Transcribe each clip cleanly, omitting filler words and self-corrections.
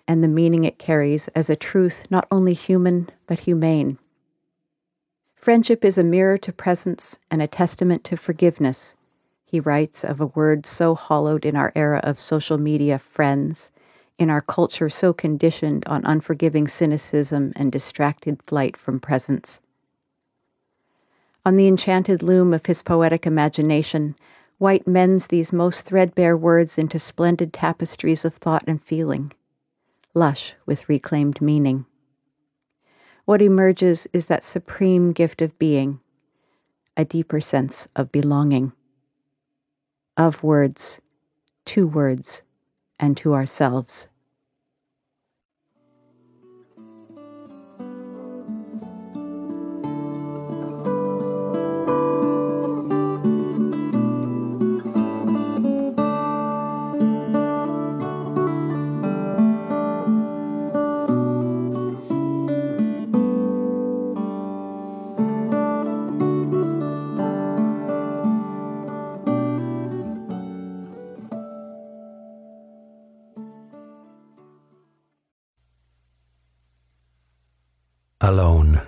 and the meaning it carries as a truth not only human, but humane. Friendship is a mirror to presence and a testament to forgiveness, he writes of a word so hollowed in our era of social media friends, in our culture so conditioned on unforgiving cynicism and distracted flight from presence. On the enchanted loom of his poetic imagination, White mends these most threadbare words into splendid tapestries of thought and feeling, lush with reclaimed meaning. What emerges is that supreme gift of being, a deeper sense of belonging. Of words, to words, and to ourselves. Alone.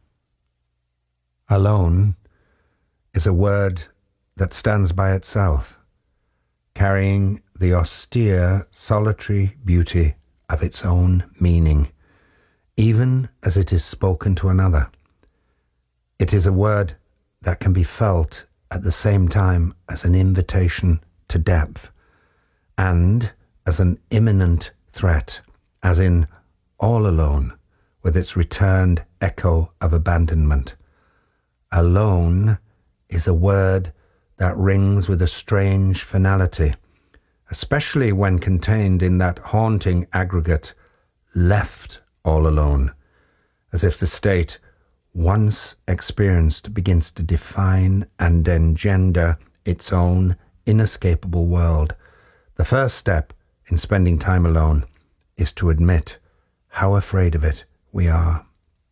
Alone is a word that stands by itself, carrying the austere, solitary beauty of its own meaning, even as it is spoken to another. It is a word that can be felt at the same time as an invitation to depth and as an imminent threat, as in all alone, with its returned echo of abandonment. Alone is a word that rings with a strange finality, especially when contained in that haunting aggregate, left all alone, as if the state, once experienced, begins to define and engender its own inescapable world. The first step in spending time alone is to admit how afraid of it we are.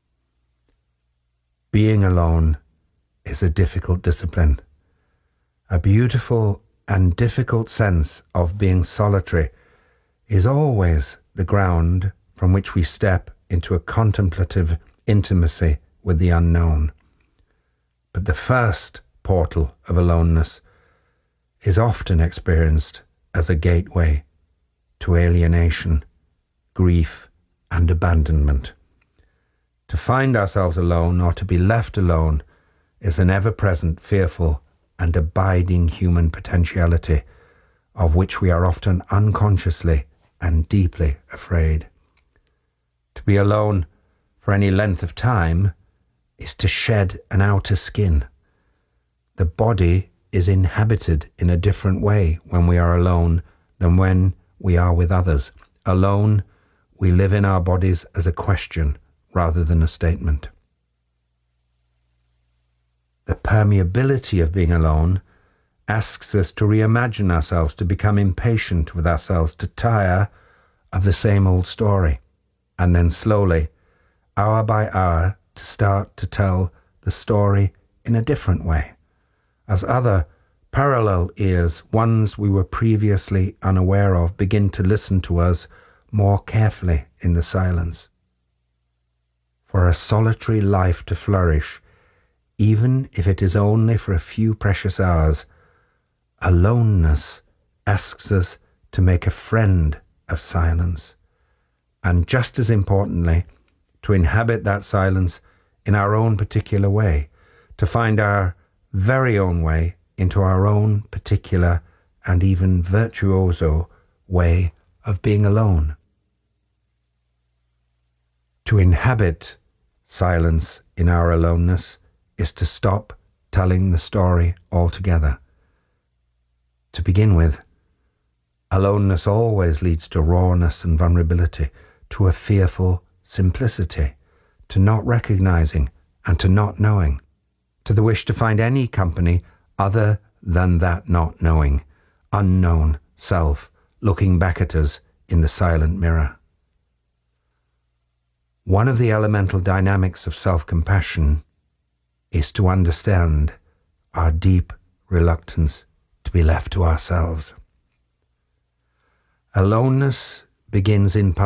Being alone is a difficult discipline. A beautiful and difficult sense of being solitary is always the ground from which we step into a contemplative intimacy with the unknown. But the first portal of aloneness is often experienced as a gateway to alienation, grief, and abandonment. To find ourselves alone or to be left alone is an ever-present, fearful, and abiding human potentiality of which we are often unconsciously and deeply afraid. To be alone for any length of time is to shed an outer skin. The body is inhabited in a different way when we are alone than when we are with others. Alone, we live in our bodies as a question rather than a statement. The permeability of being alone asks us to reimagine ourselves, to become impatient with ourselves, to tire of the same old story, and then slowly, hour by hour, to start to tell the story in a different way, as other parallel ears, ones we were previously unaware of, begin to listen to us more carefully in the silence. For a solitary life to flourish, even if it is only for a few precious hours, aloneness asks us to make a friend of silence, and just as importantly, to inhabit that silence in our own particular way, to find our very own way into our own particular and even virtuoso way of being alone. To inhabit silence in our aloneness is to stop telling the story altogether. To begin with, aloneness always leads to rawness and vulnerability, to a fearful simplicity, to not recognizing and to not knowing, to the wish to find any company other than that not knowing, unknown self looking back at us in the silent mirror. One of the elemental dynamics of self-compassion is to understand our deep reluctance to be left to ourselves. Aloneness begins in